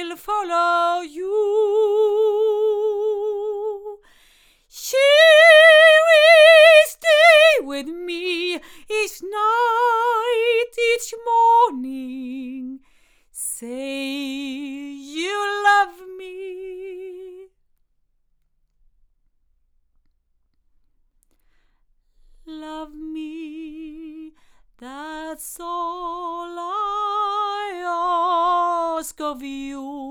will follow you. She will stay with me each night, each morning. Say you love me. Love me, that's all I ask of you.